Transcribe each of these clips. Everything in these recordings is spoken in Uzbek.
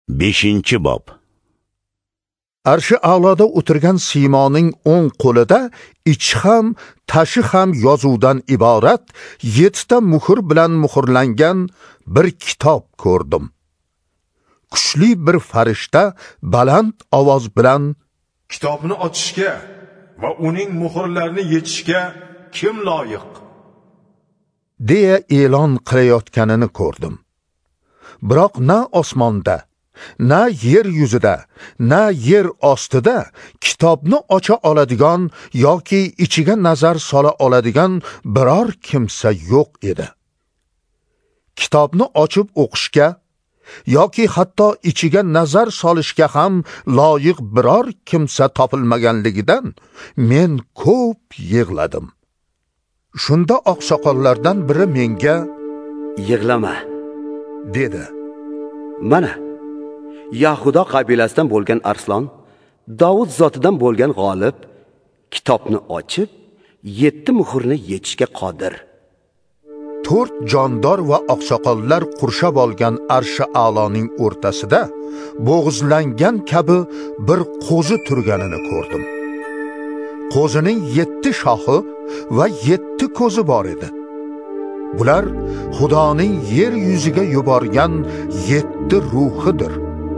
5-bob. Arshi a'loda o'tirgan Simoning o'ng qo'lida ichi ham, tashi ham yozuvdan iborat 7 ta muhr bilan muhrlangan bir kitob ko'rdim. Kuchli bir farishta baland ovoz bilan kitobni ochishga va uning muhrlarini yechishga kim loyiq? deya e'lon qilayotganini ko'rdim. Biroq na osmonda, na yer yuzida, na yer ostida kitobni ocha oladigan yoki ichiga nazar sola oladigan biror kimsa yo'q edi. Kitobni ochib o'qishga yoki hatto ichiga nazar solishga ham loyiq biror kimsa topilmaganligidan men ko'p yig'ladim. Shunda oqsoqollardan biri menga "Yig'lama" dedi. Mana Yahudo qabilasidan bo'lgan Arslon, Davud zotidan bo'lgan g'olib kitobni ochib 7 muhrni yechishga qodir. 4 jondor va oqsoqollar qurshab olgan arshi a'loning o'rtasida bo'g'izlangan kabi bir qo'zi turganini ko'rdim. Qo'zining 7 shoxi va 7 ko'zi bor edi. Bular Xudoning yer yuziga yuborgan 7 ruhidir.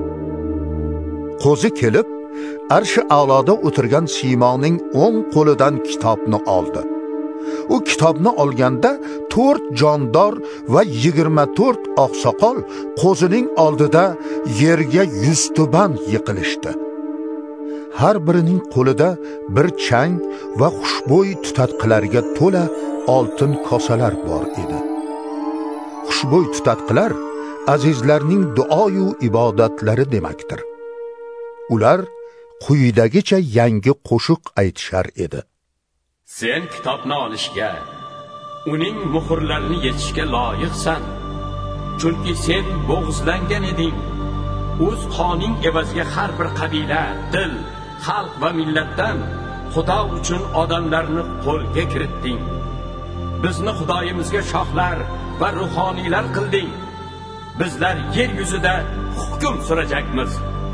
Qo'zi kelib, arshi a'loda o'tirgan Simoning o'ng qo'lidan kitobni oldi. U kitobni olganda 4 jondor va 24 oqsoqol qo'zining oldida yerga yuztuban yiqilishdi. Har birining qo'lida bir chang va xushbo'y tutatqilarga to'la oltin kosalar bor edi. Xushbo'y tutatqilar azizlarning duoyu ibodatlari demakdir. Ular quyidagicha yangi qo'shiq aytishar edi. Sen kitobni olishga, uning muhrlarini yechishga loyiqsan. Chunki sen bo'g'izlangan eding. O'z qoning evaziga har bir qabila, dil, xalq va millatdan Xudo uchun odamlarni qo'lga kiritding. Bizni Xudoyimizga shohlar va ruhoniylar qilding. Bizlar yer yuzida hukm surajakmiz.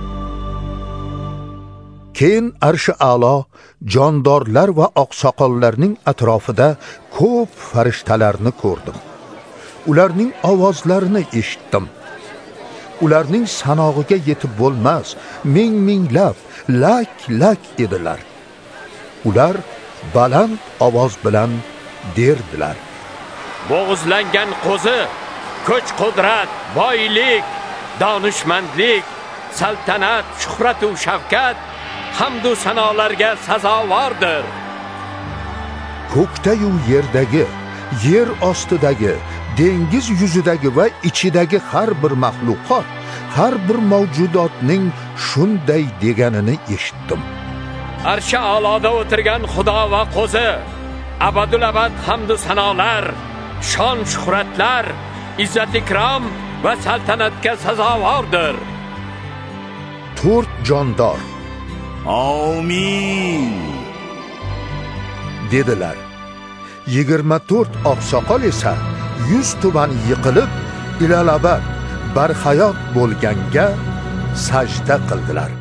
Keyin arshi a'lo jondorlar va oqsoqollarning atrofida ko'p farishtalarni ko'rdim. Ularning ovozlarini eshitdim. Ularning sanog'iga yetib bo'lmas, ming-minglab, lak-lak edilar. Ular baland ovoz bilan derdilar: Bo'g'izlangan qo'zi, kuch-qudrat, boylik, donishmandlik, saltanat, shuhrat va shavkat hamdu sanolarga sazovordir. Ko'kda-yu yerdagi, yer ostidagi, dengiz yuzidagi va ichidagi har bir maxluqot, har bir mavjudotning shunday deganini eshitdim. Arshi a'loda o'tirgan Xudo va qo'zi abadul abad hamdu sanolar, shon shuhratlar, izzat ikrom va saltanatga sazovordir. 4 jondor Amin dedilar. 24 oqsoqol esa 100 tuban yiqilib, ilalabad barhayot bo'lganga sajda qildilar.